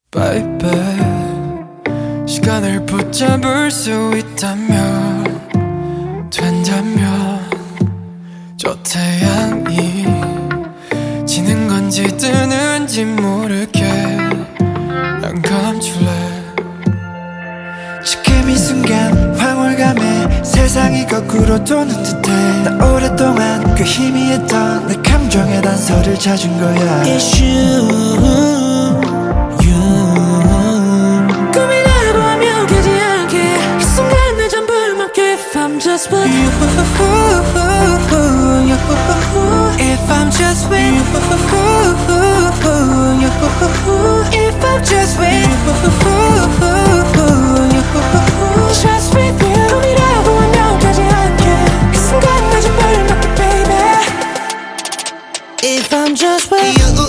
Baby, 시간을 붙잡을 수 있다면 된다면 저 태양이 지는 건지 뜨는지 모르게 난 감출래. 지금 이 순간 황홀감에 세상이 거꾸로 도는 듯해. 나 오랫동안 그 희미했던 내 감정의 단서를 찾은 거야. It's you. 꿈이라고 하면 깨지 않게 이 순간 내 전부를 맡겨. If I'm just with you, If I'm just with you, if I'm just with just with you. 꿈이라고 하면 깨지 않게 이 순간 내 전부를 맡겨, baby. If I'm just with you,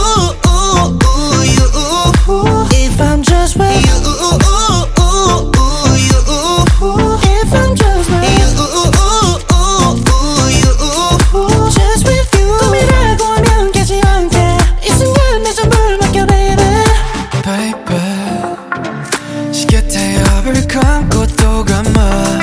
if I'm just with you, If I'm just with just with you. 꿈이라고 하면 깨지 않게 이 순간 내 전부를 맡겨, baby. Baby, 시계 태엽을 감고 또 감아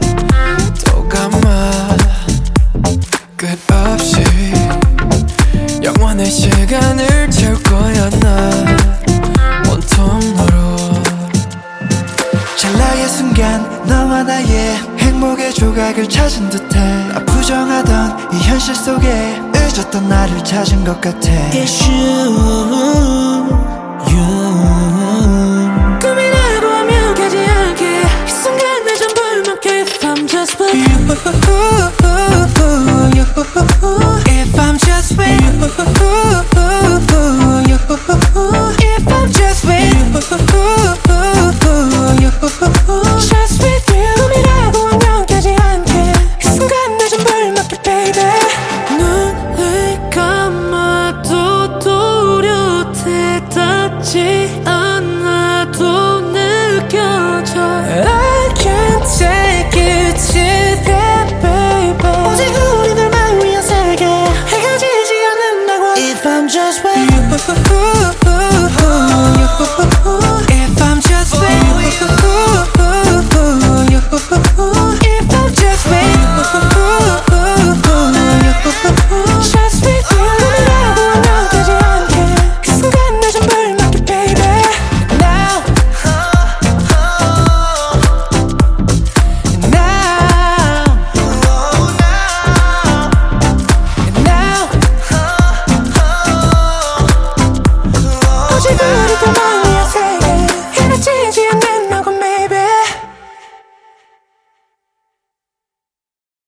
끝없이 영원의 시간을 채울 거야. 나 온통 너로. 찰나의 순간 너와 나의 행복의 조각을 찾은 듯해. 나 부정하던 이 현실 속에 늦었던 나를 찾은 것 같아. It's you. 꿈이라고 하면 깨지 않게 이 순간 내 전부를 맡겨. If I'm just with you, If I'm just with you, if I'm just with just with you. 꿈이라고 하면 깨지 않게 이 순간 내 전부를 맡겨, baby. 눈을 감아도 또렷해. 닿지 않아도 느껴져. I can't take it today, baby. 오직 우리 둘만 위한 세계 헤어지지 않는다고. If I'm just with you, if I'm just with you, If I'm just with just with you. 꿈이라고 하면 깨지 않게 그 순간 내 전부를 맡겨, baby. now, 오직 우리 둘만